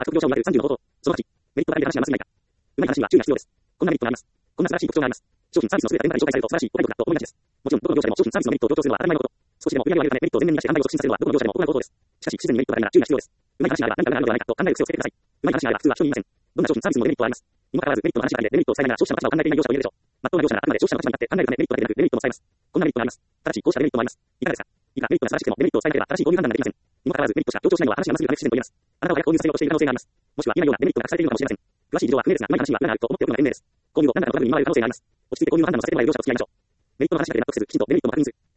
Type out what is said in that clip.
悪徳業者を見分ける30の方法。その8、メリットがある話がますぎないか。うまい話には注意が必要です。こんなメリットがあります。こんな素晴らしい特徴があります。商品サービスの優れた現場に紹介されると素晴らしいお買い得だと思いがちです。もちろん、どこの業者でも商品サービスのメリットを強調するのは当たり前のこと。少しでも売り上げを上げるためメリットを前面に出して販売を促進させるのはどこの業者でも行うことです。しかし、不自然にメリットがあるなら注意が必要です。うまい話があれば何かがあるのではないかと考える癖をつけてください。うまい話があれば普通は人に言いません。どんな商品サービスにもデメリットはあります。にもかかわらずメリットの話ばかりでデメリットを伝えながら消費者の立場を考えていない業者もいるでしょう。まっとうな業者があくまで消費者の立場に立って考えるためメリットだけでなくデメリットも伝えます。こんなメリットがあります。ただし、こうしたデメリットもあります。いかがですか。いかがメリットが素晴らしくてもデメリットを伝えなければ正しい購入判断ができません。にもかかわらずメリットしか強調しないのは話がますぎるため不自然と言えます。あなたは早く購入させようとしている可能性があります。もしくは今のようなデメリットが隠されているのかもしれません。詳しい事情は不明ですが、うまい話には裏があると思っておくのが賢明です。購入を何らかのトラブルに見舞われる可能性があります。落ち着いて購入の判断をさせてもらえる業者と付き合いましょう。メリットの話だけで納得せず、きちんとデメリットも確認する。